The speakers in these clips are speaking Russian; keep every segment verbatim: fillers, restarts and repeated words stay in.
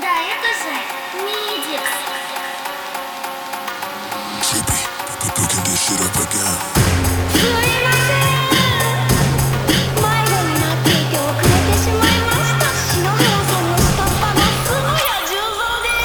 Да, это же Мидикс. Trippy, cooking this shit up again. すいません、迷子になっていて遅れてしまいました。篠原さんの下っ端の角谷十三です。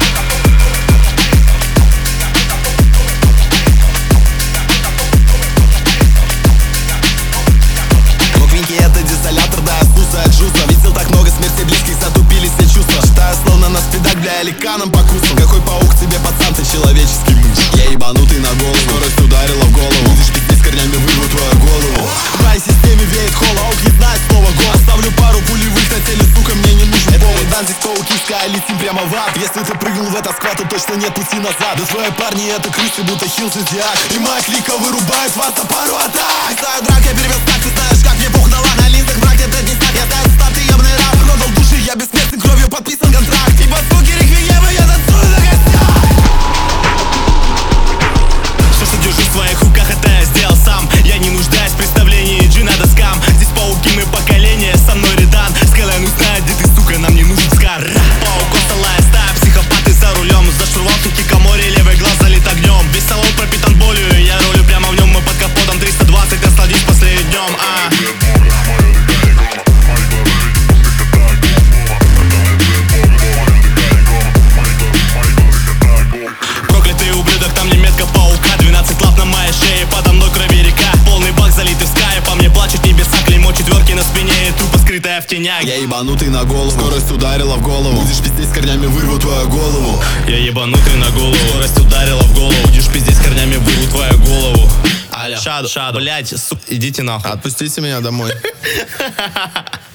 Глупенький это дезолятор, да, Иисуса от Джуса. Видел так много смерти близких, затупили все чувства. Считаю словно на спидах, бля, ликаном по кустам. Какой паук тебе, пацан, ты человеческий муж. Я ебанутый на голову, скорость ударила в голову. Будешь пиздеть, корнями вырву твою голову. В моей системе веет холла, аук не знает слова гол. Оставлю пару пулевых на теле, сука, мне не нужен повод. Дан здесь пауки, скай, летим прямо в ад. Если ты прыгнул в этот сквад, то точно нет пути назад. Да твои парни это крысы, будто хил зодиак. И моя клика вырубает вас за пару атак. Знаю драк, я перевел так, ты знаешь, как мне пух на лак. На линзах враг, это не знак, я знаю став, ты ебаный раб. Продал души, я бессмертный, кровью подписан контракт. И под звуки реквиема я танцую на гостях. Все, что держу в своих руках, это я сделал сам. Я не нуждаюсь в представлении джина доскам. Здесь пауки, мы поколение, со мной Редан. Скайлайн узнает, где ты, сука, нам не нужен скар. Паук, осталая стая, психопаты за рулем. За штурвал кикомори, левый глаз залит огнем. Весь салон пропитан болью, я рулю прямо в нем. Мы под капотом триста двадцать, насладись последним днем, а. Проклятый ублюдок, там не метка паука. Двенадцать лап на моей шее, подо мной крови река. Полный бак залитый в скай, по мне плачут небеса. Клеймо четверки на спине и тупо скрытая в тенях. Я ебанутый на голову, скорость ударила в голову. Будешь пиздеть, корнями вырву твою голову. Я ебанутый на голову, скорость ударила в голову. Будешь пиздеть, корнями вырву твою голову. Аля, шаду, шаду, блять, сука, идите нахуй. Отпустите меня домой.